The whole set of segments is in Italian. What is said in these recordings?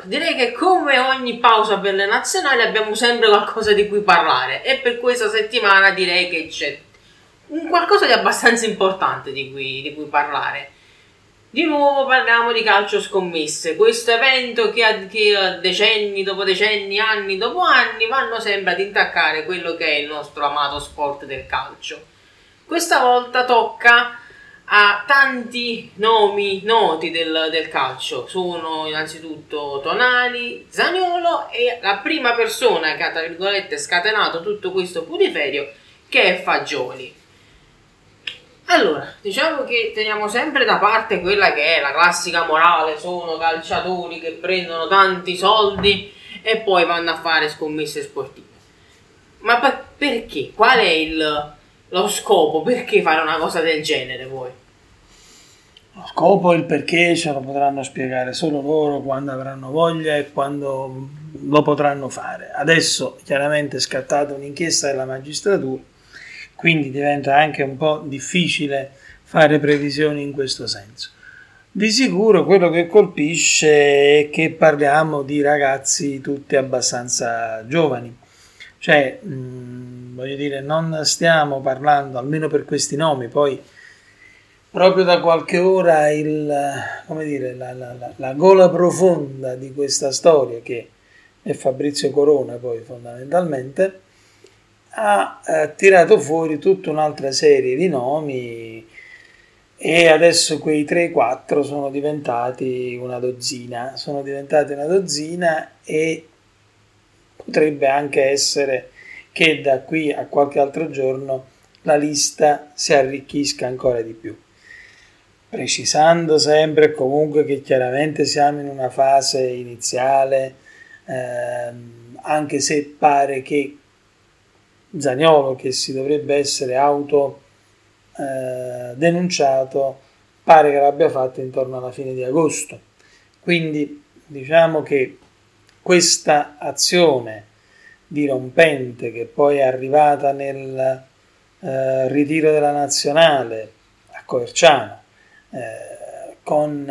direi che come ogni pausa per le nazionali abbiamo sempre qualcosa di cui parlare e per questa settimana direi che c'è un qualcosa di abbastanza importante di cui parlare. Di nuovo parliamo di calcio scommesse, questo evento che decenni dopo decenni, anni dopo anni vanno sempre ad intaccare quello che è il nostro amato sport del calcio. Questa volta tocca a tanti nomi noti del calcio, sono innanzitutto Tonali, Zaniolo e la prima persona che ha tra virgolette scatenato tutto questo putiferio, che è Fagioli. Allora, diciamo che teniamo sempre da parte quella che è la classica morale, sono calciatori che prendono tanti soldi e poi vanno a fare scommesse sportive. Ma perché? Qual è lo scopo? Perché fare una cosa del genere poi? Lo scopo e il perché ce lo potranno spiegare solo loro quando avranno voglia e quando lo potranno fare. Adesso chiaramente è scattata un'inchiesta della magistratura, quindi diventa anche un po' difficile fare previsioni in questo senso. Di sicuro quello che colpisce è che parliamo di ragazzi tutti abbastanza giovani, cioè voglio dire, non stiamo parlando, almeno per questi nomi, poi proprio da qualche ora la gola profonda di questa storia, che è Fabrizio Corona poi fondamentalmente, ha tirato fuori tutta un'altra serie di nomi e adesso quei 3-4 sono diventati una dozzina e potrebbe anche essere che da qui a qualche altro giorno la lista si arricchisca ancora di più, precisando sempre comunque che chiaramente siamo in una fase iniziale, anche se pare che Zaniolo, che si dovrebbe essere denunciato, pare che l'abbia fatto intorno alla fine di agosto. Quindi diciamo che questa azione dirompente, che poi è arrivata nel ritiro della nazionale a Coverciano, con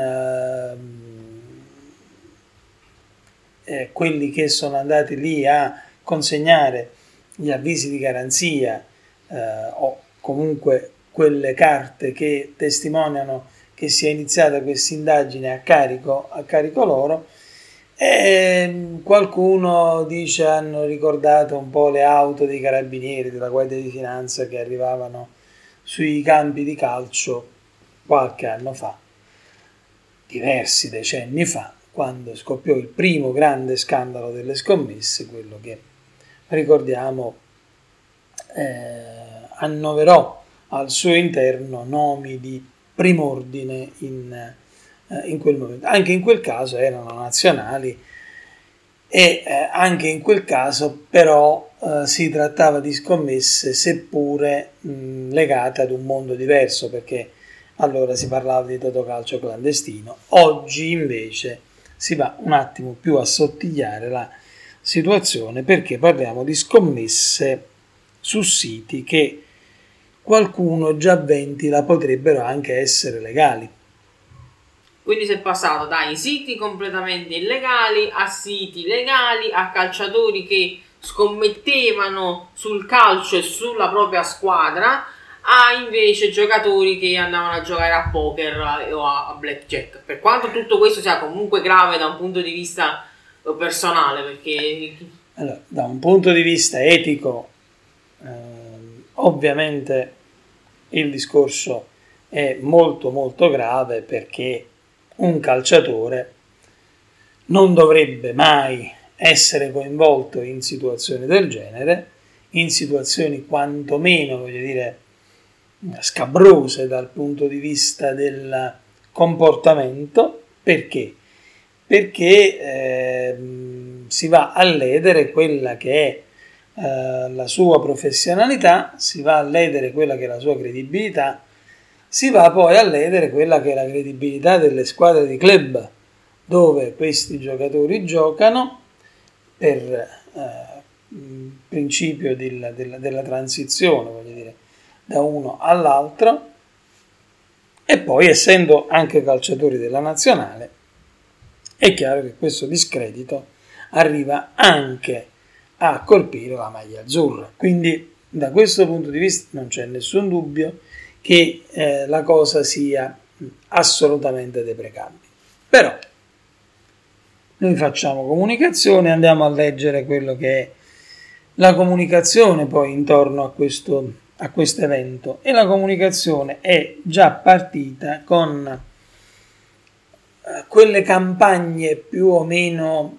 quelli che sono andati lì a consegnare gli avvisi di garanzia o comunque quelle carte che testimoniano che sia iniziata questa indagine a carico loro, e qualcuno dice hanno ricordato un po' le auto dei carabinieri, della Guardia di Finanza che arrivavano sui campi di calcio qualche anno fa, diversi decenni fa, quando scoppiò il primo grande scandalo delle scommesse, quello che ricordiamo annoverò al suo interno nomi di prim'ordine in quel momento. Anche in quel caso erano nazionali e anche in quel caso però si trattava di scommesse seppure legate ad un mondo diverso, perché allora si parlava di totocalcio clandestino. Oggi invece si va un attimo più a sottigliare la situazione, perché parliamo di scommesse su siti che qualcuno già ventila potrebbero anche essere legali. Quindi si è passato dai siti completamente illegali a siti legali, a calciatori che scommettevano sul calcio e sulla propria squadra, a invece giocatori che andavano a giocare a poker o a blackjack. Per quanto tutto questo sia comunque grave da un punto di vista personale, perché allora, da un punto di vista etico ovviamente il discorso è molto molto grave, perché un calciatore non dovrebbe mai essere coinvolto in situazioni del genere, in situazioni quantomeno, voglio dire, scabrose dal punto di vista del comportamento. Perché? Perché si va a ledere quella che è la sua professionalità, si va a ledere quella che è la sua credibilità, si va poi a ledere quella che è la credibilità delle squadre di club dove questi giocatori giocano, per principio della transizione, voglio dire, da uno all'altro, e poi essendo anche calciatori della nazionale è chiaro che questo discredito arriva anche a colpire la maglia azzurra. Quindi da questo punto di vista non c'è nessun dubbio che la cosa sia assolutamente deprecabile. Però noi facciamo comunicazione, andiamo a leggere quello che è la comunicazione poi intorno a questo evento, e la comunicazione è già partita con quelle campagne più o meno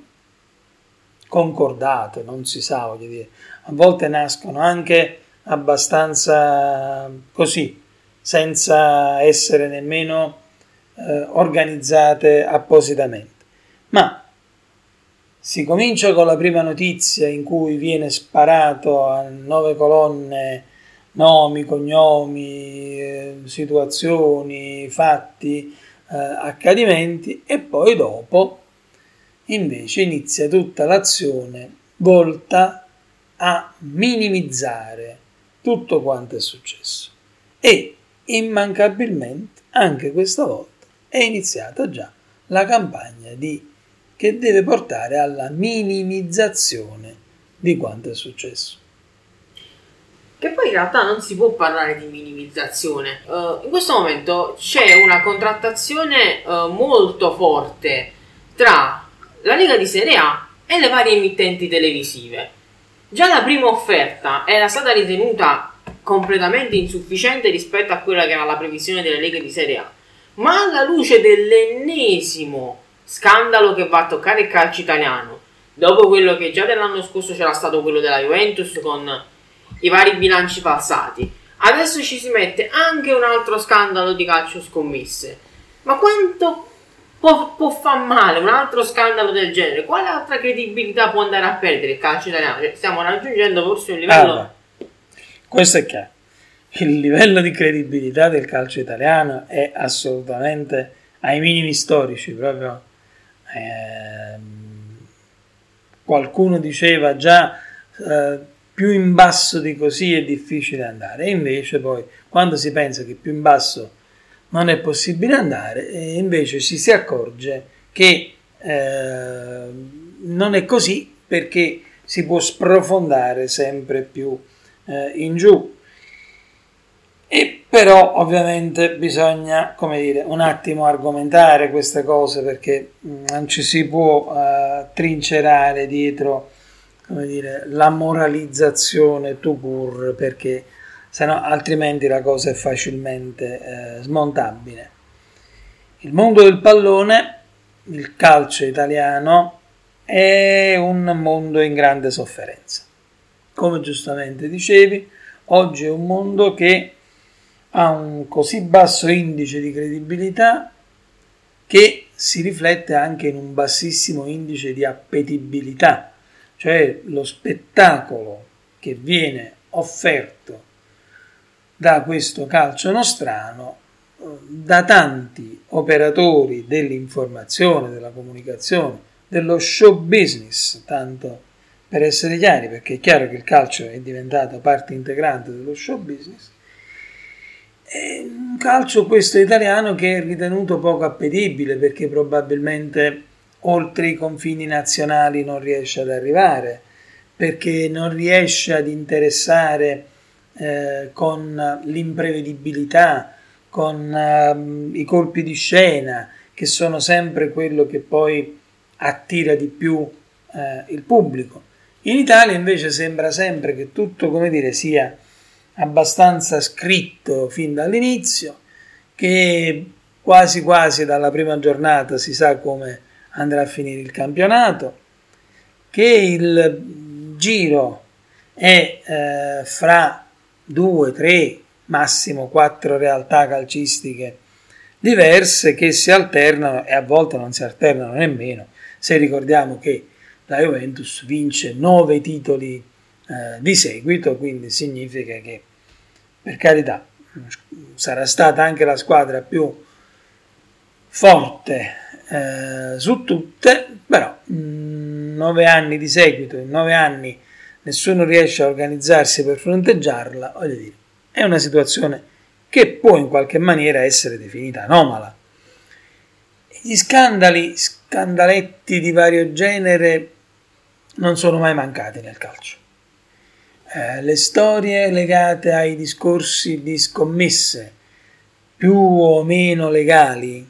concordate, non si sa, voglio dire, a volte nascono anche abbastanza così, senza essere nemmeno organizzate appositamente, ma si comincia con la prima notizia in cui viene sparato a 9 colonne nomi, cognomi, situazioni, fatti, accadimenti, e poi dopo invece inizia tutta l'azione volta a minimizzare tutto quanto è successo, e immancabilmente anche questa volta è iniziata già la campagna che deve portare alla minimizzazione di quanto è successo. Che poi in realtà non si può parlare di minimizzazione. In questo momento c'è una contrattazione molto forte tra la Lega di Serie A e le varie emittenti televisive. Già la prima offerta era stata ritenuta completamente insufficiente rispetto a quella che era la previsione delle leghe di Serie A, ma alla luce dell'ennesimo scandalo che va a toccare il calcio italiano, dopo quello che già dell'anno scorso c'era stato quello della Juventus con i vari bilanci falsati, adesso ci si mette anche un altro scandalo di calcio scommesse. Ma quanto può far male un altro scandalo del genere? Quale altra credibilità può andare a perdere il calcio italiano? Cioè, stiamo raggiungendo forse un livello... questo è chiaro. Il livello di credibilità del calcio italiano è assolutamente ai minimi storici, proprio qualcuno diceva già più in basso di così è difficile andare, e invece poi quando si pensa che più in basso non è possibile andare, e invece ci si accorge che non è così, perché si può sprofondare sempre più in giù. E però ovviamente bisogna, come dire, un attimo argomentare queste cose, perché non ci si può trincerare dietro, come dire, la moralizzazione tout court, perché sennò altrimenti la cosa è facilmente smontabile. Il mondo del pallone, il calcio italiano, è un mondo in grande sofferenza. Come giustamente dicevi, oggi è un mondo che ha un così basso indice di credibilità che si riflette anche in un bassissimo indice di appetibilità, cioè lo spettacolo che viene offerto da questo calcio nostrano da tanti operatori dell'informazione, della comunicazione, dello show business, tanto per essere chiari, perché è chiaro che il calcio è diventato parte integrante dello show business. È un calcio questo italiano che è ritenuto poco appetibile, perché probabilmente oltre i confini nazionali non riesce ad arrivare, perché non riesce ad interessare con l'imprevedibilità, con i colpi di scena, che sono sempre quello che poi attira di più il pubblico. In Italia invece sembra sempre che tutto, come dire, sia abbastanza scritto fin dall'inizio, che quasi quasi dalla prima giornata si sa come andrà a finire il campionato, che il giro è fra 2, 3, massimo 4 realtà calcistiche diverse che si alternano, e a volte non si alternano nemmeno, se ricordiamo che la Juventus vince 9 titoli di seguito, quindi significa che, per carità, sarà stata anche la squadra più forte su tutte, però 9 anni di seguito, in 9 anni nessuno riesce a organizzarsi per fronteggiarla, voglio dire, è una situazione che può in qualche maniera essere definita anomala. Gli scandali scandaletti di vario genere non sono mai mancati nel calcio. Le storie legate ai discorsi di scommesse più o meno legali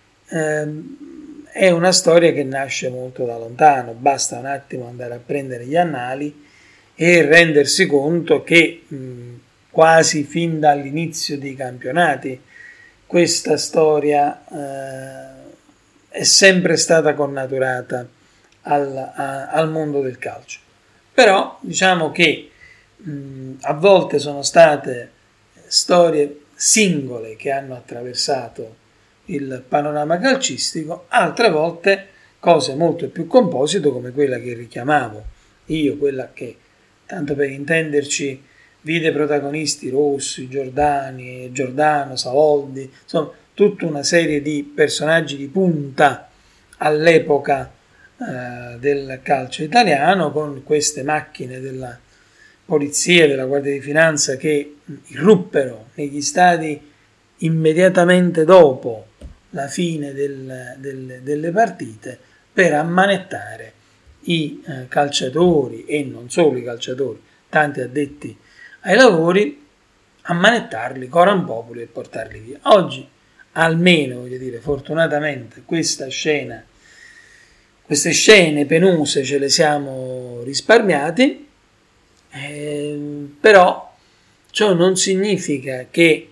è una storia che nasce molto da lontano, basta un attimo andare a prendere gli annali e rendersi conto che quasi fin dall'inizio dei campionati questa storia è sempre stata connaturata al mondo del calcio. Però diciamo che a volte sono state storie singole che hanno attraversato il panorama calcistico, altre volte cose molto più composite come quella che richiamavo io, quella che, tanto per intenderci, vide protagonisti Rossi, Giordano, Savoldi, insomma tutta una serie di personaggi di punta all'epoca del calcio italiano, con queste macchine della polizia e della Guardia di Finanza che irruppero negli stadi immediatamente dopo la fine delle partite per ammanettare i calciatori e non solo i calciatori, tanti addetti ai lavori, ammanettarli coram populi e portarli via. Oggi almeno, voglio dire, fortunatamente queste scene penose ce le siamo risparmiati, però ciò non significa che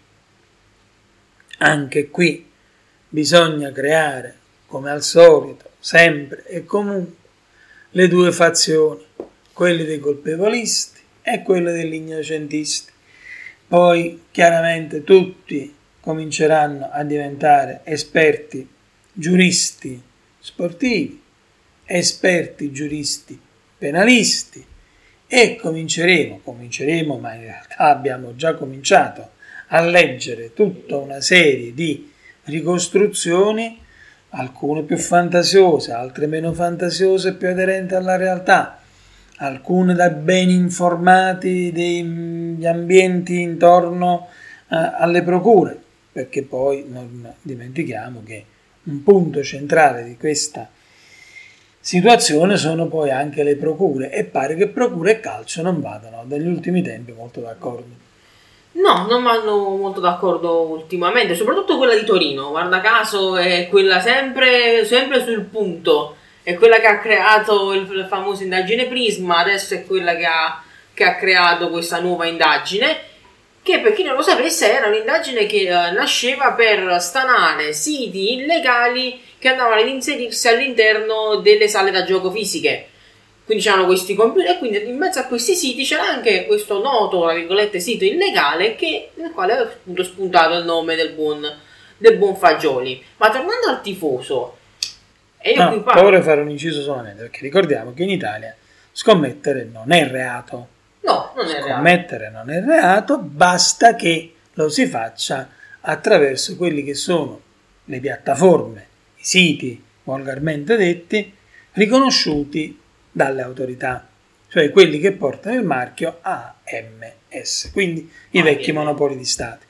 anche qui bisogna creare, come al solito, sempre e comunque, le due fazioni, quelle dei colpevolisti e quelle degli innocentisti. Poi chiaramente tutti cominceranno a diventare esperti giuristi sportivi, esperti giuristi penalisti e cominceremo, ma in realtà abbiamo già cominciato a leggere tutta una serie di ricostruzioni, alcune più fantasiose, altre meno fantasiose, più aderenti alla realtà, alcune da ben informati degli ambienti intorno alle procure, perché poi non dimentichiamo che un punto centrale di questa situazione sono poi anche le procure, e pare che procure e calcio non vadano negli ultimi tempi molto d'accordo. No, non vanno molto d'accordo ultimamente, soprattutto quella di Torino, guarda caso è quella sempre sul punto, è quella che ha creato il famoso indagine Prisma, adesso è quella che ha creato questa nuova indagine, che per chi non lo sapesse era un'indagine che nasceva per stanare siti illegali che andavano ad inserirsi all'interno delle sale da gioco fisiche. Quindi c'erano questi computer e quindi in mezzo a questi siti c'era anche questo noto, tra virgolette, sito illegale nel quale aveva appunto spuntato il nome del buon Fagioli. Ma tornando al tifoso, e io qui parlo... vorrei fare un inciso solamente, perché ricordiamo che in Italia scommettere non è reato. No, non è reato. Scommettere non è reato, basta che lo si faccia attraverso quelli che sono le piattaforme, i siti, volgarmente detti, riconosciuti dalle autorità, cioè quelli che portano il marchio AMS, quindi i vecchi monopoli di Stato.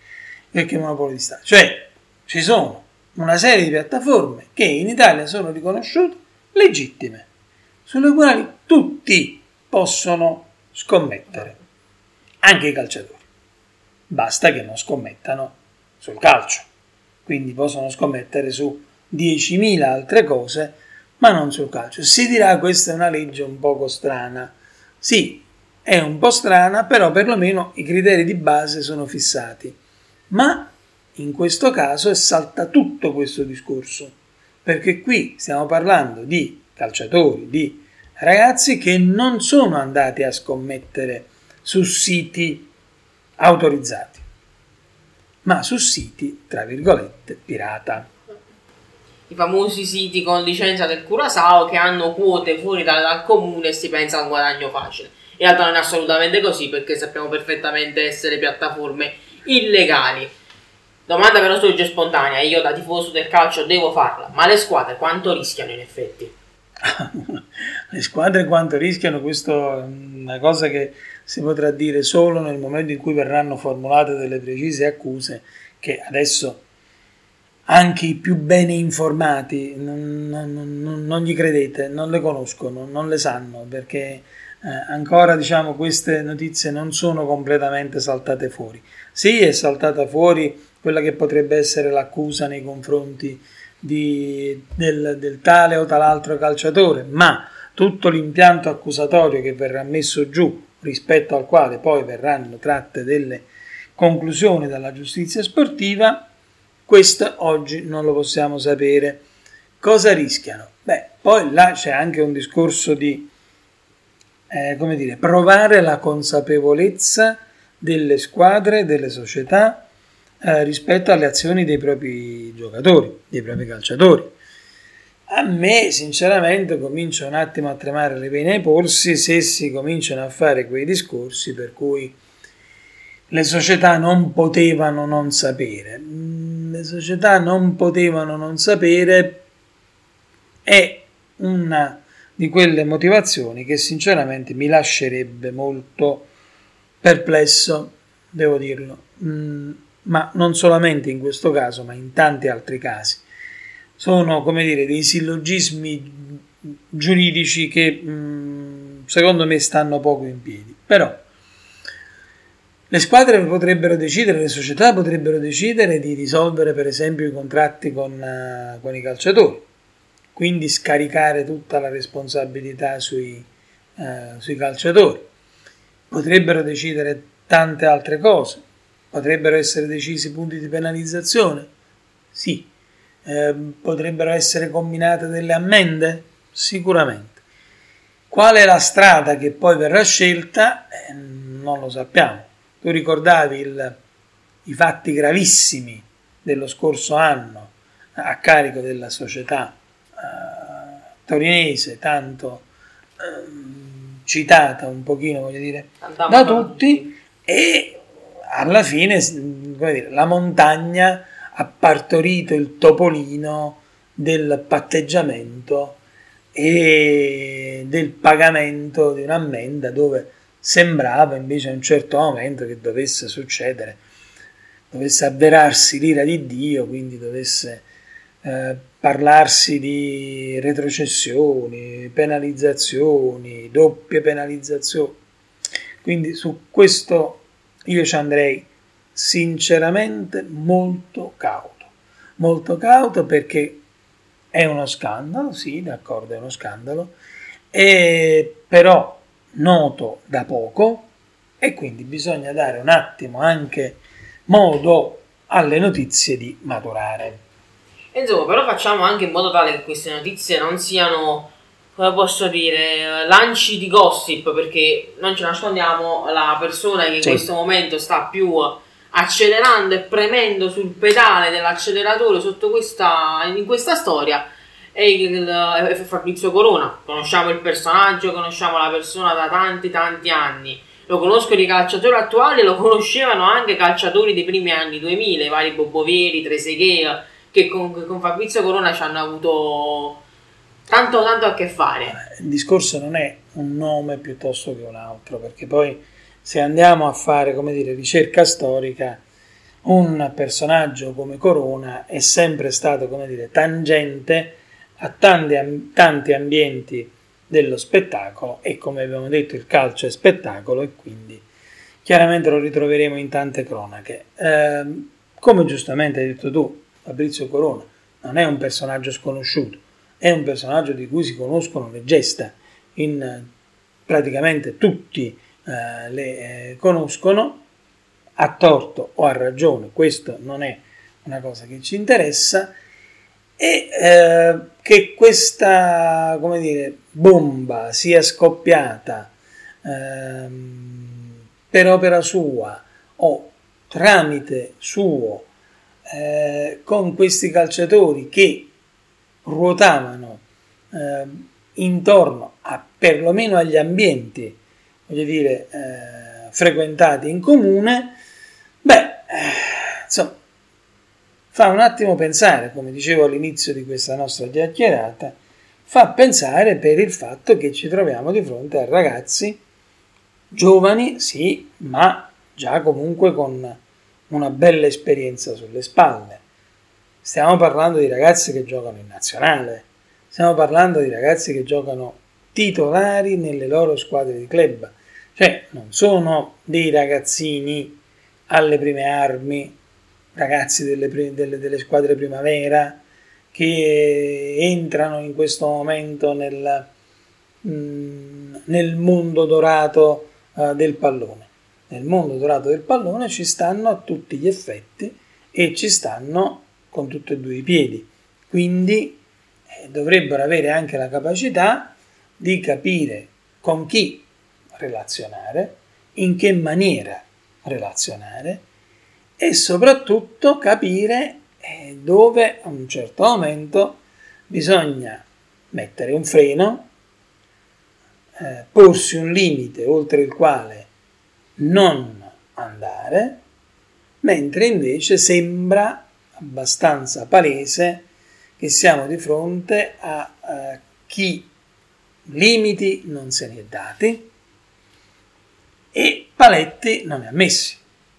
Cioè ci sono una serie di piattaforme che in Italia sono riconosciute legittime, sulle quali tutti possono scommettere, anche i calciatori. Basta che non scommettano sul calcio, quindi possono scommettere su 10.000 altre cose, ma non sul calcio. Si dirà questa è una legge un poco strana. Sì, è un po' strana, però perlomeno i criteri di base sono fissati. Ma in questo caso è salta tutto questo discorso, perché qui stiamo parlando di calciatori, di ragazzi che non sono andati a scommettere su siti autorizzati, ma su siti, tra virgolette, pirata. I famosi siti con licenza del Curaçao che hanno quote fuori dal comune e si pensa a un guadagno facile. In realtà non è assolutamente così, perché sappiamo perfettamente essere piattaforme illegali. Domanda però sorge spontanea, io da tifoso del calcio devo farla, ma le squadre quanto rischiano in effetti? Le squadre quanto rischiano, questo è una cosa che si potrà dire solo nel momento in cui verranno formulate delle precise accuse che adesso anche i più bene informati non gli credete, non le conoscono, non le sanno, perché ancora diciamo queste notizie non sono completamente saltate fuori. Sì, è saltata fuori quella che potrebbe essere l'accusa nei confronti del tale o tal'altro calciatore, ma tutto l'impianto accusatorio che verrà messo giù, rispetto al quale poi verranno tratte delle conclusioni dalla giustizia sportiva, questo oggi non lo possiamo sapere. Cosa rischiano? Beh, poi là c'è anche un discorso di provare la consapevolezza delle squadre, delle società rispetto alle azioni dei propri giocatori, dei propri calciatori. A me sinceramente comincia un attimo a tremare le vene ai polsi se si cominciano a fare quei discorsi per cui le società non potevano non sapere. Le società non potevano non sapere è una di quelle motivazioni che sinceramente mi lascerebbe molto perplesso, devo dirlo, ma non solamente in questo caso, ma in tanti altri casi. Sono, dei sillogismi giuridici che secondo me stanno poco in piedi. Però le squadre potrebbero decidere, le società potrebbero decidere di risolvere per esempio i contratti con i calciatori, quindi scaricare tutta la responsabilità sui calciatori. Potrebbero decidere tante altre cose, potrebbero essere decisi punti di penalizzazione, sì. Potrebbero essere combinate delle ammende? Sicuramente. Qual è la strada che poi verrà scelta? Non lo sappiamo. Tu ricordavi i fatti gravissimi dello scorso anno a carico della società torinese, tanto citata un pochino, da tutti, e alla fine, la montagna ha partorito il topolino del patteggiamento e del pagamento di un'ammenda dove sembrava invece a un certo momento che dovesse succedere, dovesse avverarsi l'ira di Dio, quindi dovesse parlarsi di retrocessioni, penalizzazioni, doppie penalizzazioni. Quindi su questo io ci andrei sinceramente molto cauto perché è uno scandalo, sì, d'accordo, è uno scandalo, però noto da poco, e quindi bisogna dare un attimo anche modo alle notizie di maturare. Insomma, però facciamo anche in modo tale che queste notizie non siano, come posso dire, lanci di gossip, perché non ce nascondiamo, la persona che in questo momento sta più accelerando e premendo sul pedale dell'acceleratore in questa storia è Fabrizio Corona. Conosciamo il personaggio, conosciamo la persona da tanti anni, lo conoscono i calciatori attuali, lo conoscevano anche calciatori dei primi anni 2000, i vari Bobovieri, Trezeguet, che con Fabrizio Corona ci hanno avuto tanto a che fare. Il discorso non è un nome piuttosto che un altro, perché poi se andiamo a fare, ricerca storica, un personaggio come Corona è sempre stato, tangente a tanti ambienti dello spettacolo, e come abbiamo detto il calcio è spettacolo, e quindi chiaramente lo ritroveremo in tante cronache. Come giustamente hai detto tu, Fabrizio Corona non è un personaggio sconosciuto, è un personaggio di cui si conoscono le gesta, praticamente tutti le conoscono, a torto o a ragione, questo non è una cosa che ci interessa, e che questa bomba sia scoppiata per opera sua o tramite suo, con questi calciatori che ruotavano intorno perlomeno agli ambienti frequentati in comune, insomma, fa un attimo pensare, come dicevo all'inizio di questa nostra chiacchierata, fa pensare per il fatto che ci troviamo di fronte a ragazzi giovani, sì, ma già comunque con una bella esperienza sulle spalle. stiamo parlando di ragazzi che giocano in nazionale, stiamo parlando di ragazzi che giocano titolari nelle loro squadre di club, cioè non sono dei ragazzini alle prime armi, ragazzi delle squadre primavera che entrano in questo momento nel mondo dorato del pallone. Nel mondo dorato del pallone ci stanno a tutti gli effetti e ci stanno con tutti e due i piedi, quindi dovrebbero avere anche la capacità di capire con chi relazionare, in che maniera relazionare e soprattutto capire dove a un certo momento bisogna mettere un freno, porsi un limite oltre il quale non andare, mentre invece sembra abbastanza palese che siamo di fronte a chi limiti non se ne è dati e paletti non ne ha messi.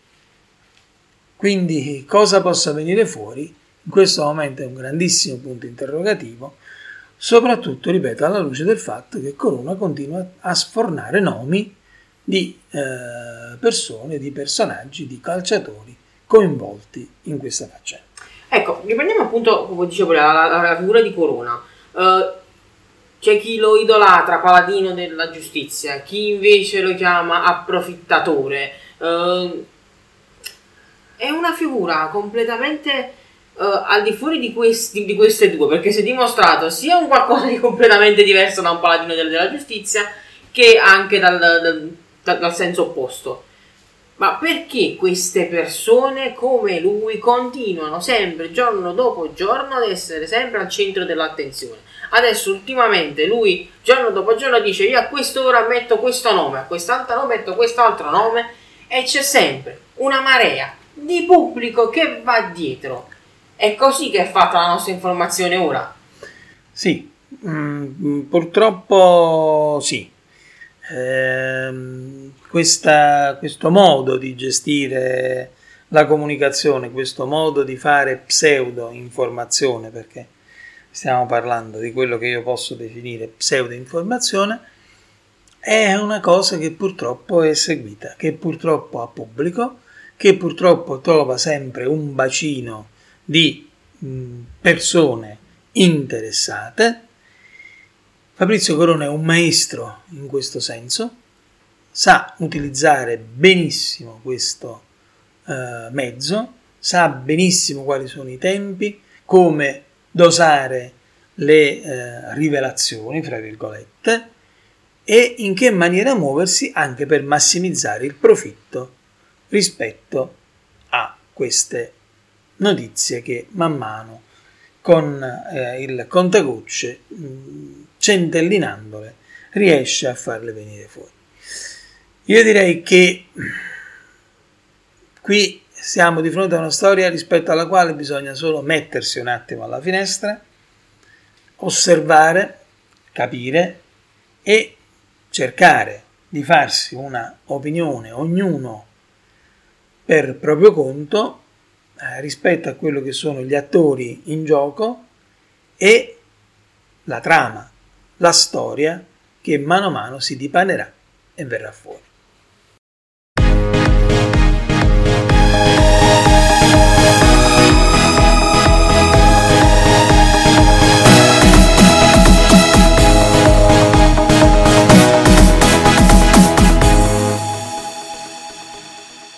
Quindi cosa possa venire fuori in questo momento è un grandissimo punto interrogativo, soprattutto, ripeto, alla luce del fatto che Corona continua a sfornare nomi di persone, di personaggi, di calciatori coinvolti in questa faccenda. Ecco, riprendiamo appunto, come dicevo, la figura di Corona. C'è chi lo idolatra, paladino della giustizia, chi invece lo chiama approfittatore. È una figura completamente al di fuori di queste due, perché si è dimostrato sia un qualcosa di completamente diverso da un paladino della giustizia che anche dal senso opposto. Ma perché queste persone come lui continuano sempre, giorno dopo giorno, ad essere sempre al centro dell'attenzione? Adesso ultimamente lui giorno dopo giorno dice: io a quest'ora metto questo nome, a quest'altra nome metto quest'altro nome, e c'è sempre una marea di pubblico che va dietro. È così che è fatta la nostra informazione ora? Sì, purtroppo sì. Questo modo di gestire la comunicazione, questo modo di fare pseudo informazione, perché stiamo parlando di quello che io posso definire pseudo informazione, è una cosa che purtroppo è seguita, che purtroppo ha pubblico, che purtroppo trova sempre un bacino di persone interessate. Fabrizio Corona è un maestro in questo senso, sa utilizzare benissimo questo mezzo, sa benissimo quali sono i tempi, come dosare le rivelazioni, fra virgolette, e in che maniera muoversi anche per massimizzare il profitto rispetto a queste notizie che man mano con il contagocce, centellinandole, riesce a farle venire fuori. Io direi che qui siamo di fronte a una storia rispetto alla quale bisogna solo mettersi un attimo alla finestra, osservare, capire e cercare di farsi una opinione, ognuno per proprio conto, rispetto a quello che sono gli attori in gioco e la trama, la storia che mano a mano si dipanerà e verrà fuori.